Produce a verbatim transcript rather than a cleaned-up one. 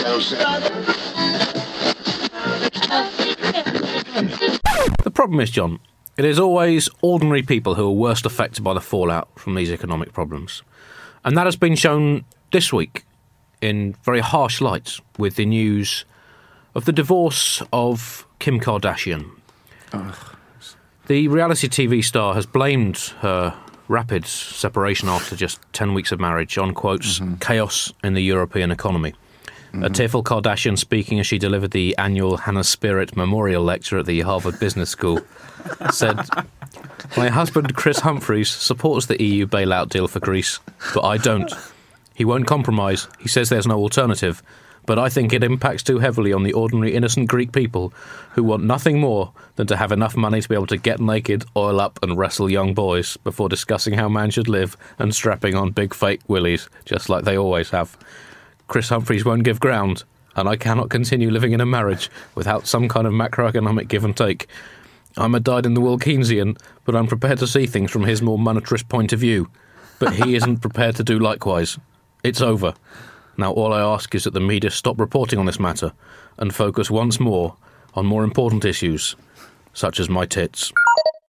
The problem is, John, it is always ordinary people who are worst affected by the fallout from these economic problems. And that has been shown this week in very harsh light with the news of the divorce of Kim Kardashian. Ugh. The reality T V star has blamed her rapid separation after just ten weeks of marriage on, quotes, mm-hmm. chaos in the European economy. Mm-hmm. A tearful Kardashian speaking as she delivered the annual Hannah Spirit Memorial Lecture at the Harvard Business School said, "My husband Chris Humphries supports the E U bailout deal for Greece, but I don't. He won't compromise. He says there's no alternative. But I think it impacts too heavily on the ordinary innocent Greek people who want nothing more than to have enough money to be able to get naked, oil up and wrestle young boys before discussing how man should live and strapping on big fake willies, just like they always have. Chris Humphries won't give ground, and I cannot continue living in a marriage without some kind of macroeconomic give and take. I'm a dyed-in-the-wool Keynesian, but I'm prepared to see things from his more monetarist point of view. But he isn't prepared to do likewise. It's over. Now all I ask is that the media stop reporting on this matter and focus once more on more important issues, such as my tits."